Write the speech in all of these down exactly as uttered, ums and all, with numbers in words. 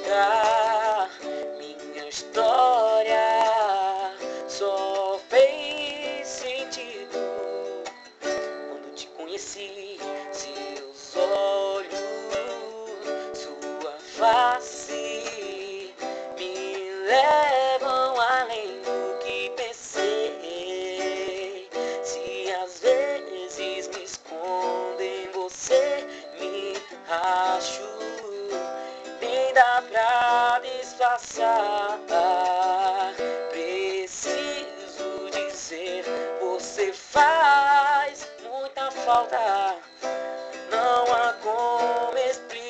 contar. Minha história só fez sentido quando te conheci. Seus olhos, sua face me levam além do que pensei. Se às vezes me escondo em você, me acho, nem dá pra disfarçar. Preciso dizer, você faz muita falta, não há como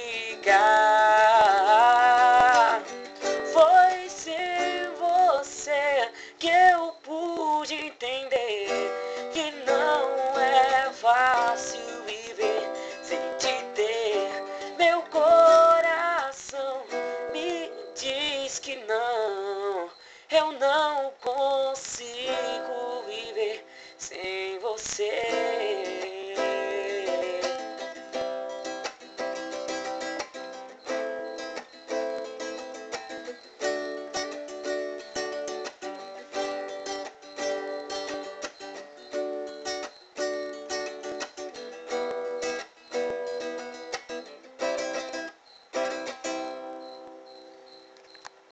explicar. Foi sem você que eu pude entender que não é fácil viver sem te ter. Meu coração me diz que não, eu não consigo viver sem você.